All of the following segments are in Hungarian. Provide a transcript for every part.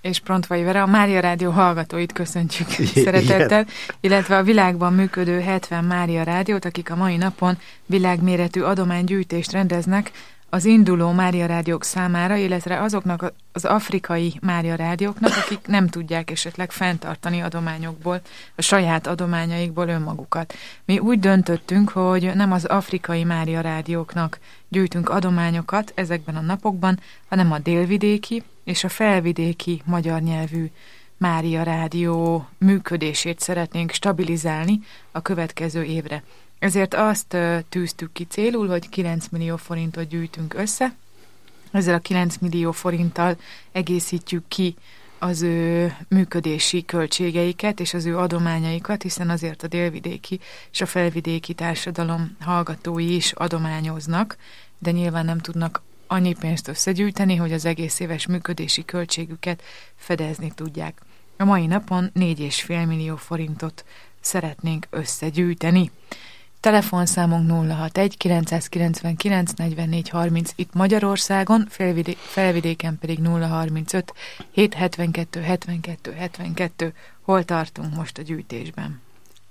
és Prontvai Vera, a Mária Rádió hallgatóit köszöntjük szeretettel, illetve a világban működő 70 Mária Rádiót, akik a mai napon világméretű adománygyűjtést rendeznek az induló Mária Rádiók számára, illetve azoknak az afrikai Mária Rádióknak, akik nem tudják esetleg fenntartani adományokból, a saját adományaikból önmagukat. Mi úgy döntöttünk, hogy nem az afrikai Mária Rádióknak gyűjtünk adományokat ezekben a napokban, hanem a délvidéki és a felvidéki magyar nyelvű Mária Rádió működését szeretnénk stabilizálni a következő évre. Ezért azt tűztük ki célul, hogy 9 millió forintot gyűjtünk össze. Ezzel a 9 millió forinttal egészítjük ki az ő működési költségeiket és az ő adományaikat, hiszen azért a délvidéki és a felvidéki társadalom hallgatói is adományoznak, de nyilván nem tudnak annyi pénzt összegyűjteni, hogy az egész éves működési költségüket fedezni tudják. A mai napon 4,5 millió forintot szeretnénk összegyűjteni. Telefonszámunk 061 999 44 30 itt Magyarországon, felvidéken pedig 035 772 72 72. Hol tartunk most a gyűjtésben?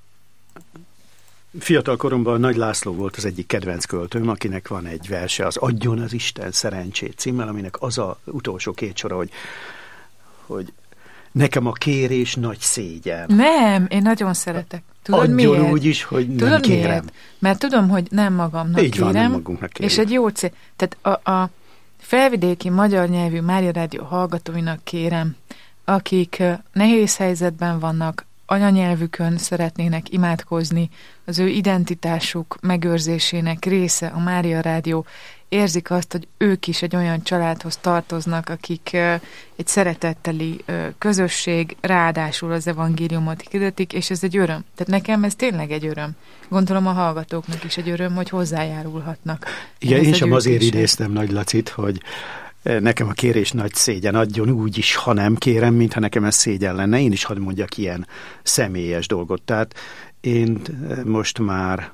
Fiatal koromban Nagy László volt az egyik kedvenc költőm, akinek van egy verse, az Adjon az Isten szerencsét címmel, aminek az az utolsó két sora, hogy nekem a kérés nagy szégyen. Nem, én nagyon szeretek. Tudod adjon miért? úgy is, hogy nem Tudod kérem. Miért? Mert tudom, hogy nem magamnak így kérem. Van, nem magunknak kérem. És egy jó cél. Tehát a felvidéki magyar nyelvű Mária Rádió hallgatóinak kérem, akik nehéz helyzetben vannak, anyanyelvükön szeretnének imádkozni, az ő identitásuk megőrzésének része a Mária Rádió, érzik azt, hogy ők is egy olyan családhoz tartoznak, akik egy szeretetteli közösség, ráadásul az evangéliumot hirdetik, és ez egy öröm. Tehát nekem ez tényleg egy öröm. Gondolom a hallgatóknak is egy öröm, hogy hozzájárulhatnak. Igen, én sem azért idéztem Nagy Lacit, hogy nekem a kérés nagy szégyen, adjon úgy is, ha nem kérem, mintha nekem ez szégyen lenne. Én is hadd mondjak ilyen személyes dolgot. Tehát én most már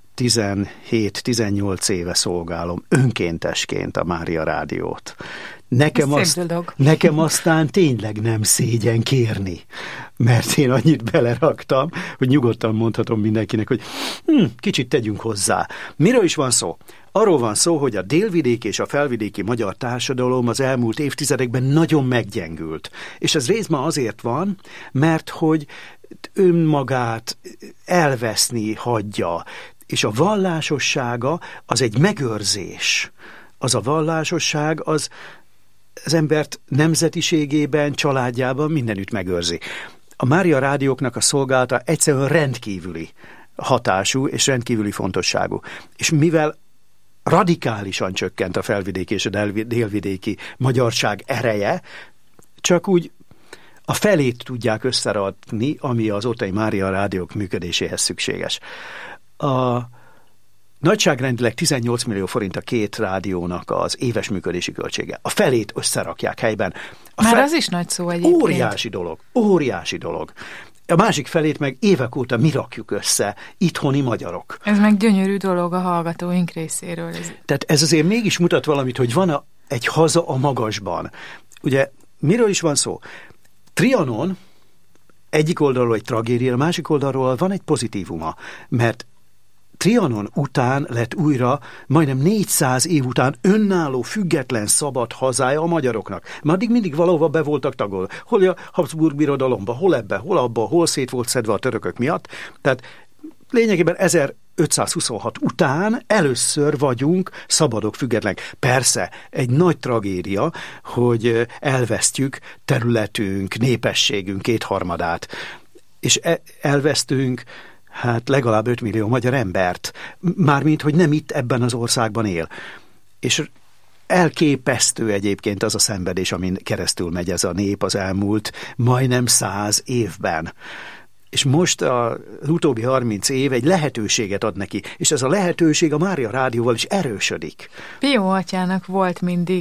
17-18 éve szolgálom önkéntesként a Mária Rádiót. Nekem aztán tényleg nem szégyen kérni, mert én annyit beleraktam, hogy nyugodtan mondhatom mindenkinek, hogy kicsit tegyünk hozzá. Miről is van szó? Arról van szó, hogy a délvidéki és a felvidéki magyar társadalom az elmúlt évtizedekben nagyon meggyengült. És ez részben azért van, mert hogy önmagát elveszni hagyja, és a vallásossága az egy megőrzés. Az a vallásosság az embert nemzetiségében, családjában mindenütt megőrzi. A Mária Rádióknak a szolgálata egyszerűen rendkívüli hatású és rendkívüli fontosságú. És mivel radikálisan csökkent a felvidéki és a délvidéki magyarság ereje, csak úgy a felét tudják összerakni, ami az ottani Mária Rádiók működéséhez szükséges. A nagyságrendileg 18 millió forint a két rádiónak az éves működési költsége. A felét összerakják helyben. Az is nagy szó egyébként. Óriási dolog. A másik felét meg évek óta mi rakjuk össze, itthoni magyarok. Ez meg gyönyörű dolog a hallgatóink részéről. Tehát ez azért mégis mutat valamit, hogy van egy haza a magasban. Ugye, miről is van szó? Trianon egyik oldalról egy tragédia, a másik oldalról van egy pozitívuma, mert Trianon után lett újra, majdnem 400 év után önálló, független, szabad hazája a magyaroknak. Már addig mindig valahova be voltak tagolva. Hol a Habsburg birodalomba, hol ebbe, hol abba, hol szét volt szedve a törökök miatt. Tehát lényegében 1526 után először vagyunk szabadok, függetlenek. Persze, egy nagy tragédia, hogy elvesztjük területünk, népességünk 2/3, és elvesztünk legalább 5 millió magyar embert, mármint, hogy nem itt ebben az országban él. És elképesztő egyébként az a szenvedés, amin keresztül megy ez a nép az elmúlt majdnem 100 évben. És most az utóbbi 30 év egy lehetőséget ad neki, és ez a lehetőség a Mária Rádióval is erősödik. Pió atyának volt mindig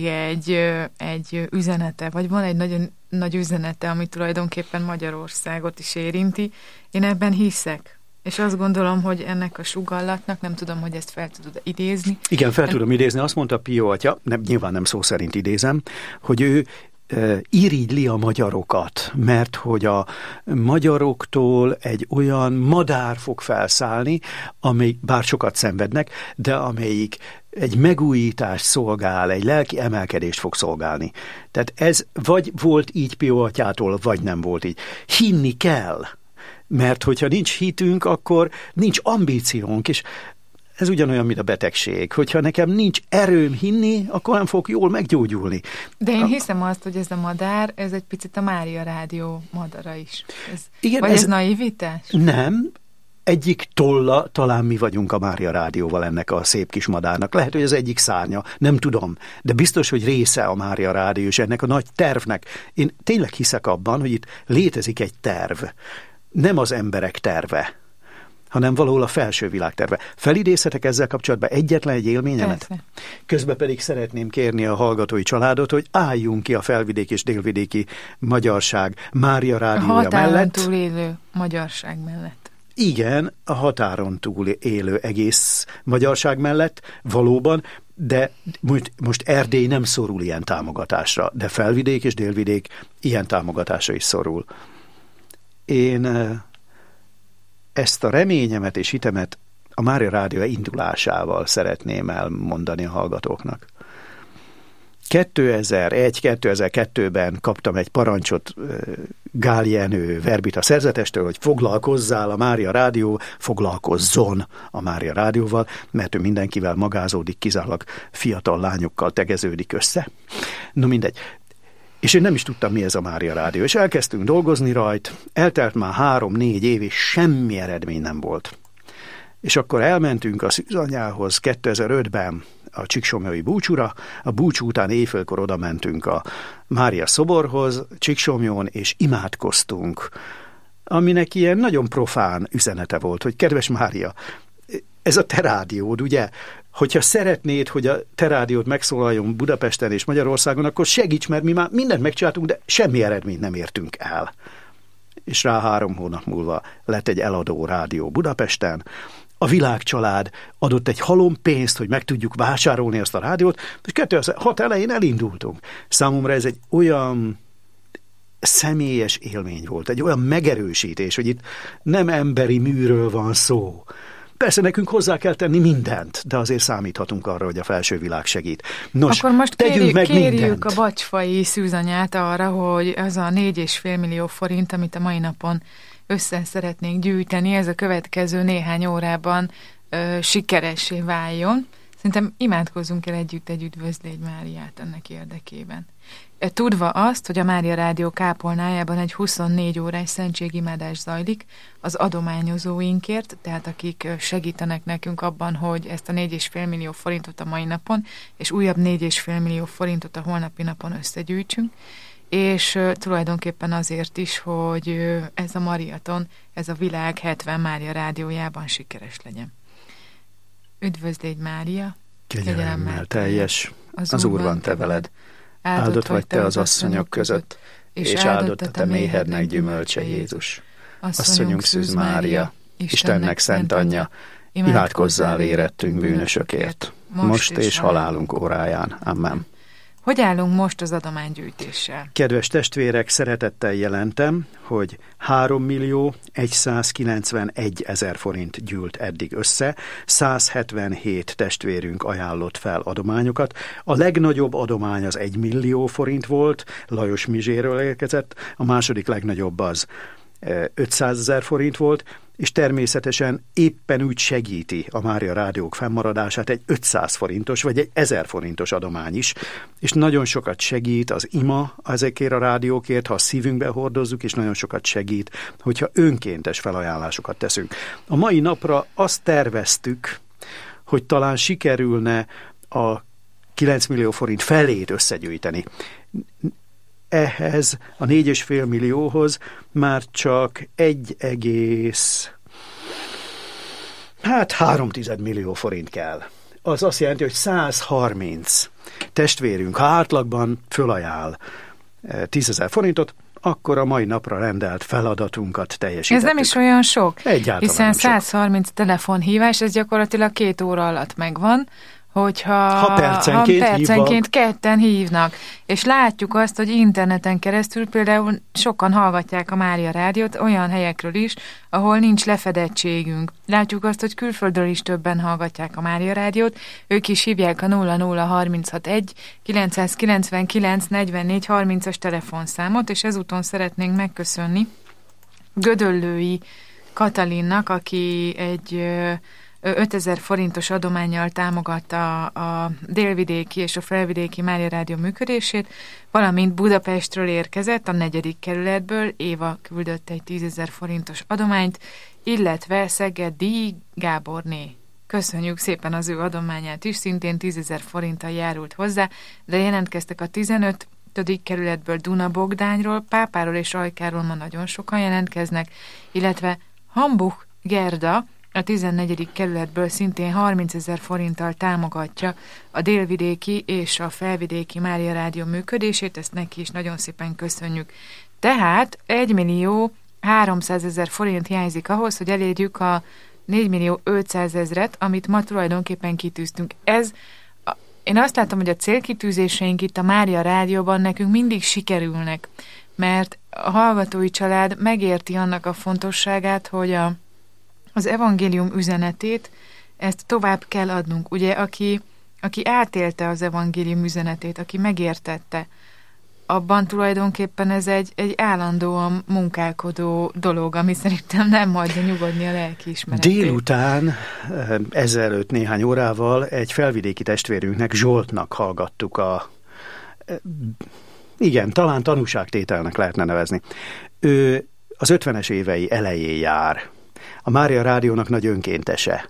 egy üzenete, vagy van egy nagyon nagy üzenete, ami tulajdonképpen Magyarországot is érinti. Én ebben hiszek. És azt gondolom, hogy ennek a sugallatnak, nem tudom, hogy ezt fel tudod idézni. Igen, fel tudom idézni. Azt mondta Pió atya, nyilván nem szó szerint idézem, hogy ő irigyli a magyarokat, mert hogy a magyaroktól egy olyan madár fog felszállni, amely bár sokat szenvednek, de amelyik egy megújítást szolgál, egy lelki emelkedést fog szolgálni. Tehát ez vagy volt így Pio atyától, vagy nem volt így. Hinni kell, mert hogyha nincs hitünk, akkor nincs ambíciónk, és ez ugyanolyan, mint a betegség. Hogyha nekem nincs erőm hinni, akkor nem fog jól meggyógyulni. De én hiszem azt, hogy ez a madár, ez egy picit a Mária Rádió madara is. Igen, vagy ez naivitás? Nem. Egyik tolla, talán mi vagyunk a Mária Rádióval ennek a szép kis madárnak. Lehet, hogy az egyik szárnya, nem tudom. De biztos, hogy része a Mária Rádió, és ennek a nagy tervnek. Én tényleg hiszek abban, hogy itt létezik egy terv. Nem az emberek terve, hanem valahol a felső világ terve. Felidézhetek ezzel kapcsolatban egyetlen egy élményemet? Persze. Közben pedig szeretném kérni a hallgatói családot, hogy álljunk ki a felvidéki és délvidéki magyarság Mária Rádiója mellett. A határon túl élő magyarság mellett. Igen, a határon túl élő egész magyarság mellett, valóban, de most Erdély nem szorul ilyen támogatásra, de felvidék és délvidék ilyen támogatásra is szorul. Én ezt a reményemet és hitemet a Mária Rádió indulásával szeretném elmondani a hallgatóknak. 2001-2002-ben kaptam egy parancsot Gál Jenő Verbita szerzetestől, hogy foglalkozzál a Mária Rádió, foglalkozzon a Mária Rádióval, mert ő mindenkivel magázódik, kizárólag fiatal lányokkal tegeződik össze. No mindegy. És én nem is tudtam, mi ez a Mária Rádió. És elkezdtünk dolgozni rajt, eltelt már 3-4 év, és semmi eredmény nem volt. És akkor elmentünk a Szűzanyához 2005-ben a Csíksomlyói búcsúra, a búcsú után éjfélkor oda mentünk a Mária szoborhoz Csíksomlyón, és imádkoztunk, aminek ilyen nagyon profán üzenete volt, hogy kedves Mária, ez a te rádiód, ugye? Hogyha szeretnéd, hogy a te rádiót megszólaljon Budapesten és Magyarországon, akkor segíts, mert mi már mindent megcsináltunk, de semmi eredményt nem értünk el. És rá 3 hónap múlva lett egy eladó rádió Budapesten. A Világcsalád adott egy halom pénzt, hogy meg tudjuk vásárolni ezt a rádiót, és 2006 elején elindultunk. Számomra ez egy olyan személyes élmény volt, egy olyan megerősítés, hogy itt nem emberi műről van szó. Persze nekünk hozzá kell tenni mindent, de azért számíthatunk arra, hogy a felső világ segít. Nos, akkor most kérjük mindent. a Bacsfai Szűzanyát arra, hogy az a 4,5 millió forint, amit a mai napon össze szeretnénk gyűjteni, ez a következő néhány órában sikeressé váljon. Szerintem imádkozzunk el együtt egy Üdvözlégy Máriát ennek érdekében. Tudva azt, hogy a Mária Rádió kápolnájában egy 24 órás szentségimádás zajlik az adományozóinkért, tehát akik segítenek nekünk abban, hogy ezt a 4,5 millió forintot a mai napon, és újabb 4,5 millió forintot a holnapi napon összegyűjtsünk, és tulajdonképpen azért is, hogy ez a maraton, ez a világ 70 Mária Rádiójában sikeres legyen. Üdvözlégy Mária! Kegyelemmel teljes, az Úr van te veled, áldott vagy te az asszonyok között, és áldott a te méhednek gyümölcse Jézus. Asszonyunk Szűz Mária, Istennek szent anyja, imádkozzál érettünk bűnösökért, most és halálunk óráján. Amen. Hogy állunk most az adománygyűjtéssel? Kedves testvérek, szeretettel jelentem, hogy 3.191.000 forint gyűlt eddig össze, 177 testvérünk ajánlott fel adományokat. A legnagyobb adomány az 1 millió forint volt, Lajos Mizséről érkezett, a második legnagyobb az 500 000 forint volt, és természetesen éppen úgy segíti a Mária Rádiók fennmaradását egy 500 forintos vagy egy 1000 forintos adomány is, és nagyon sokat segít az ima ezekért a rádiókért, ha a szívünkbe hordozzuk, és nagyon sokat segít, hogyha önkéntes felajánlásokat teszünk. A mai napra azt terveztük, hogy talán sikerülne a 9 millió forint felét összegyűjteni. Ehhez a 4,5 millióhoz már csak 1,3 millió forint kell. Az azt jelenti, hogy 130 testvérünk, ha átlagban fölajánl 10 000 forintot, akkor a mai napra rendelt feladatunkat teljesítettük. Ez nem is olyan sok, egyáltalán hiszen 130 telefonhívás, ez gyakorlatilag 2 óra alatt megvan, hogyha percenként ketten hívnak. És látjuk azt, hogy interneten keresztül például sokan hallgatják a Mária Rádiót olyan helyekről is, ahol nincs lefedettségünk. Látjuk azt, hogy külföldről is többen hallgatják a Mária Rádiót, ők is hívják a 00361 999 44 30-as telefonszámot, és ezúton szeretnénk megköszönni Gödöllői Katalinnak, aki egy 5000 forintos adománnyal támogatta a délvidéki és a felvidéki Mária Rádió működését, valamint Budapestről érkezett, a 4. kerületből, Éva küldött egy 10 000 forintos adományt, illetve Szegedi Gáborné. Köszönjük szépen az ő adományát is, szintén 10 000 forinttal járult hozzá, de jelentkeztek a 15. kerületből Duna Bogdányról, Pápáról és Ajkáról ma nagyon sokan jelentkeznek, illetve Hambuch Gerda a 14. kerületből szintén 30 000 forinttal támogatja a délvidéki és a felvidéki Mária Rádió működését, ezt neki is nagyon szépen köszönjük. Tehát 1 300 000 forint hiányzik ahhoz, hogy elérjük a 4 500 000-et, amit ma tulajdonképpen kitűztünk. Én azt látom, hogy a célkitűzéseink itt a Mária Rádióban nekünk mindig sikerülnek, mert a hallgatói család megérti annak a fontosságát, hogy az evangélium üzenetét, ezt tovább kell adnunk. Ugye, aki átélte az evangélium üzenetét, aki megértette, abban tulajdonképpen ez egy állandóan munkálkodó dolog, ami szerintem nem hagyja nyugodni a lelkiismeretét. Délután, ezelőtt néhány órával egy felvidéki testvérünknek, Zsoltnak hallgattuk igen, talán tanúságtételnek lehetne nevezni. Ő az 50-es évei elején jár. A Mária Rádiónak nagy önkéntese.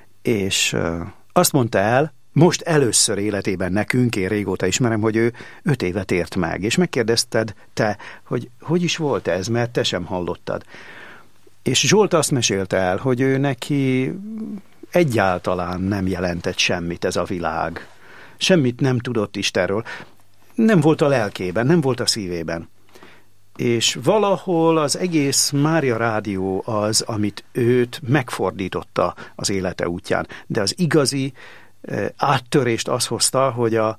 És azt mondta el, most először életében nekünk, én régóta ismerem, hogy ő 5 évet ért meg. És megkérdezted te, hogy is volt ez, mert te sem hallottad. És Zsolt azt mesélte el, hogy ő neki egyáltalán nem jelentett semmit ez a világ. Semmit nem tudott Istenről. Nem volt a lelkében, nem volt a szívében. És valahol az egész Mária Rádió az, amit őt megfordította az élete útján. De az igazi áttörést az hozta, hogy a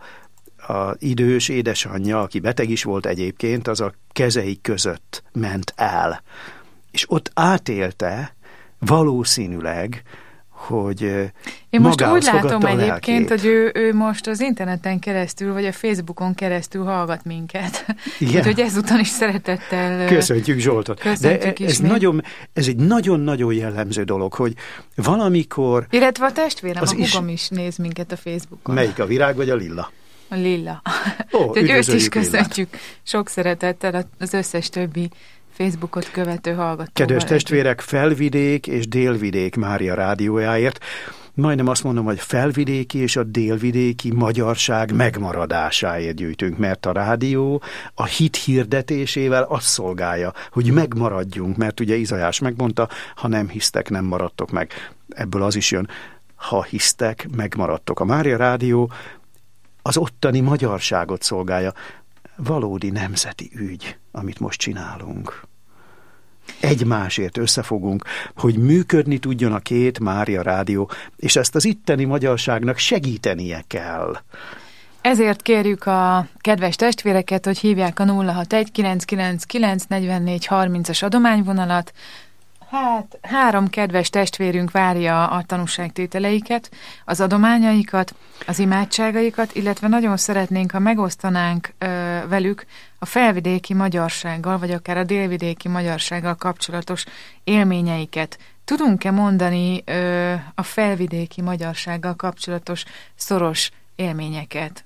idős édesanyja, aki beteg is volt egyébként, az a kezei között ment el. És ott átélte valószínűleg, hogy én most úgy látom egyébként, hogy ő most az interneten keresztül, vagy a Facebookon keresztül hallgat minket. Úgyhogy ezúton is szeretettel köszöntjük Zsoltot. Köszöntjük de ez egy nagyon-nagyon jellemző dolog, hogy valamikor... Illetve a testvérem, a húgom is néz minket a Facebookon. Melyik, a Virág vagy a Lilla? A Lilla. Úgyhogy őt is köszöntjük sok szeretettel az összes többi Facebookot követő hallgatóval. Kedves testvérek, felvidék és délvidék Mária Rádiójáért, majdnem azt mondom, hogy felvidéki és a délvidéki magyarság megmaradásáért gyűjtünk, mert a rádió a hit hirdetésével azt szolgálja, hogy megmaradjunk, mert ugye Izaiás megmondta, ha nem hisztek, nem maradtok meg. Ebből az is jön, ha hisztek, megmaradtok. A Mária Rádió az ottani magyarságot szolgálja. Valódi nemzeti ügy, amit most csinálunk. Egymásért összefogunk, hogy működni tudjon a 2 Mária Rádió, és ezt az itteni magyarságnak segítenie kell. Ezért kérjük a kedves testvéreket, hogy hívják a 061 999 44 30-as adományvonalat. Hát 3 kedves testvérünk várja a tanúságtételeiket, az adományaikat, az imádságaikat, illetve nagyon szeretnénk, ha megosztanánk velük a felvidéki magyarsággal, vagy akár a délvidéki magyarsággal kapcsolatos élményeiket. Tudunk-e mondani a felvidéki magyarsággal kapcsolatos szoros élményeket?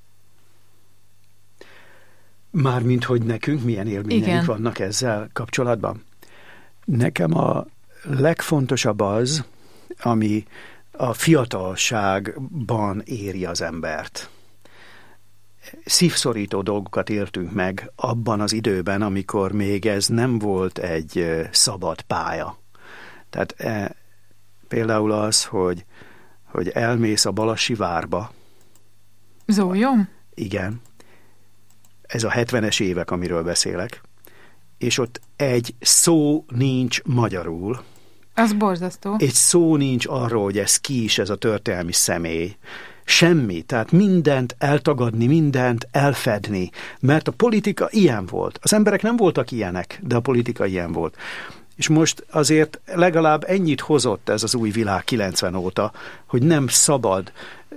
Mármint, hogy nekünk milyen élményeink vannak ezzel kapcsolatban? Nekem a legfontosabb az, ami a fiatalságban éri az embert. Szívszorító dolgokat éltünk meg abban az időben, amikor még ez nem volt egy szabad pálya. Tehát például az, hogy elmész a Balassi várba. Zólyom? Igen. Ez a 70-es évek, amiről beszélek. És ott egy szó nincs magyarul. Az borzasztó. Egy szó nincs arról, hogy ez ki is, ez a történelmi személy. semmi, tehát mindent eltagadni, mindent elfedni, mert a politika ilyen volt. Az emberek nem voltak ilyenek, de a politika ilyen volt. És most azért legalább ennyit hozott ez az új világ 90 óta, hogy nem szabad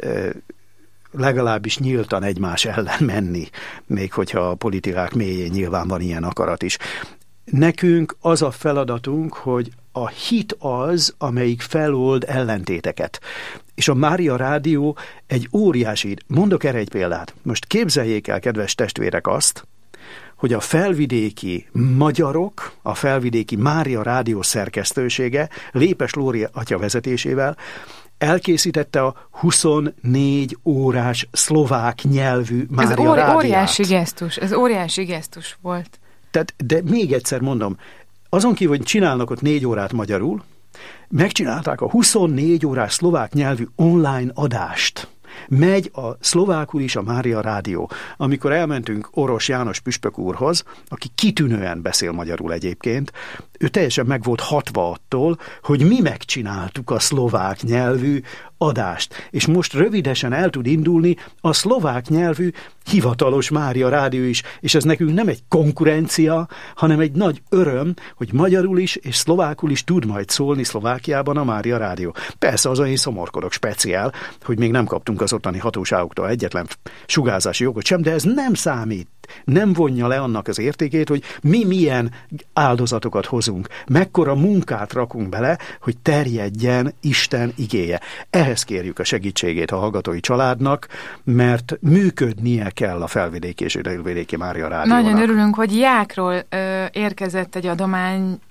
legalábbis nyíltan egymás ellen menni, még hogyha a politikák mélyén nyilván van ilyen akarat is. Nekünk az a feladatunk, hogy a hit az, amelyik felold ellentéteket. És a Mária Rádió egy óriási, mondok erre egy példát. Most képzeljék el, kedves testvérek, azt, hogy a felvidéki magyarok, a felvidéki Mária Rádió szerkesztősége Lépes Lóri atya vezetésével elkészítette a 24 órás szlovák nyelvű Mária Rádiót. Ez óriási gesztus volt. Tehát, de még egyszer mondom, azon kívül, hogy csinálnak ott 4 órát magyarul, megcsinálták a 24 órás szlovák nyelvű online adást. Megy a szlovákul is a Mária Rádió. Amikor elmentünk Oros János püspök úrhoz, aki kitűnően beszél magyarul egyébként, ő teljesen meg volt hatva attól, hogy mi megcsináltuk a szlovák nyelvű adást. És most rövidesen el tud indulni a szlovák nyelvű hivatalos Mária Rádió is, és ez nekünk nem egy konkurencia, hanem egy nagy öröm, hogy magyarul is és szlovákul is tud majd szólni Szlovákiában a Mária Rádió. Persze azon én szomorkodok speciál, hogy még nem kaptunk az ottani hatóságoktól egyetlen sugárzási jogot sem, de ez nem számít. Nem vonja le annak az értékét, hogy mi milyen áldozatokat hozunk, mekkora munkát rakunk bele, hogy terjedjen Isten igéje. Ehhez kérjük a segítségét a hallgatói családnak, mert működnie kell a felvidéki és délvidéki Mária Rádiónak. Nagyon örülünk, hogy Jákról érkezett egy adomány,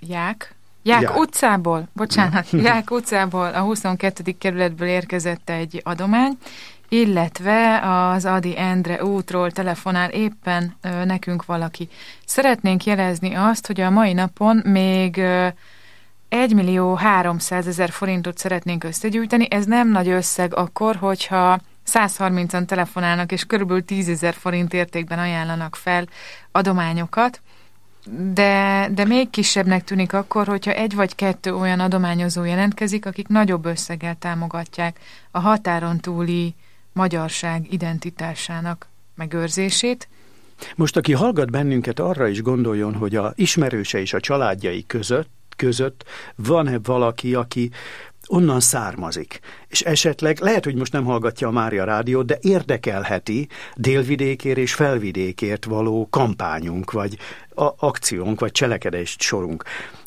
Ják utcából, Ják utcából, a 22. kerületből érkezett egy adomány, illetve az Ady Endre útról telefonál éppen nekünk valaki. Szeretnénk jelezni azt, hogy a mai napon még 1.300.000 forintot szeretnénk összegyűjteni. Ez nem nagy összeg akkor, hogyha 130-an telefonálnak, és körülbelül 10.000 forint értékben ajánlanak fel adományokat. De még kisebbnek tűnik akkor, hogyha 1 vagy 2 olyan adományozó jelentkezik, akik nagyobb összeggel támogatják a határon túli magyarság identitásának megőrzését. Most, aki hallgat bennünket, arra is gondoljon, hogy a ismerőse és a családjai között van-e valaki, aki onnan származik. És esetleg, lehet, hogy most nem hallgatja a Mária Rádiót, de érdekelheti délvidékért és felvidékért való kampányunk, vagy akciónk, vagy cselekedés sorunk.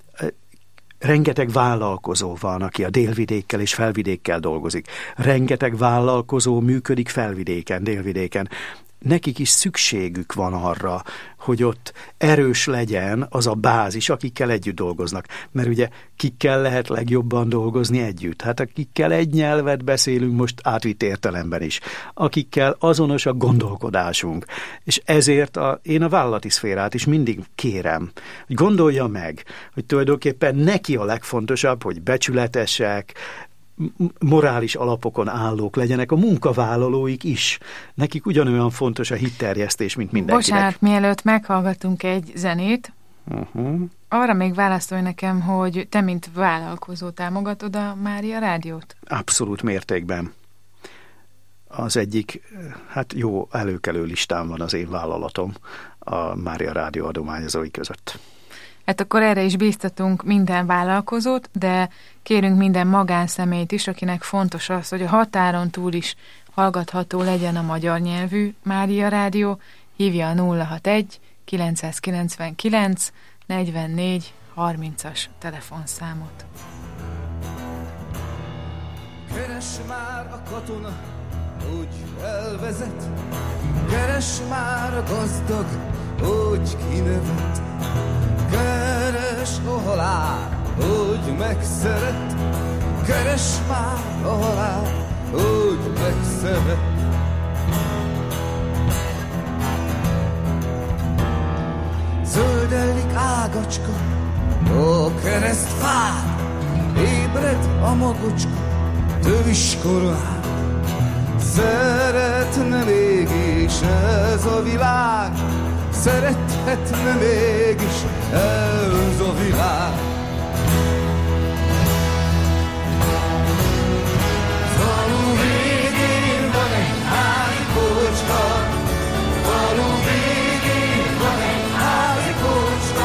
Rengeteg vállalkozó van, aki a délvidékkel és felvidékkel dolgozik. Rengeteg vállalkozó működik felvidéken, délvidéken. Nekik is szükségük van arra, hogy ott erős legyen az a bázis, akikkel együtt dolgoznak. Mert ugye kikkel lehet legjobban dolgozni együtt? Hát akikkel egy nyelvet beszélünk most átvitt értelemben is. Akikkel azonos a gondolkodásunk. És ezért én a vállalati szférát is mindig kérem, hogy gondolja meg, hogy tulajdonképpen neki a legfontosabb, hogy becsületesek, morális alapokon állók legyenek a munkavállalóik is. Nekik ugyanolyan fontos a hitterjesztés, mint mindenkinek. Bocsánat, mielőtt meghallgatunk egy zenét, arra még válaszolj nekem, hogy te, mint vállalkozó támogatod a Mária Rádiót? Abszolút mértékben. Az egyik, jó előkelő listán van az én vállalatom a Mária Rádió adományozói között. Hát akkor erre is bíztatunk minden vállalkozót, de kérünk minden magánszemélyt is, akinek fontos az, hogy a határon túl is hallgatható legyen a magyar nyelvű Mária Rádió. Hívja a 061 999 44 30-as telefonszámot. Keres már a katona, hogy elvezet, keres már a gazdag, hogy kinevet. Keres a halál, hogy megszeret, keres már a halál, hogy megszeret. Zöldellik ágacska a keresztfán, ébred a magocska, töviskor szeretne mégis ez a világ, szerethetne mégis ez a világ.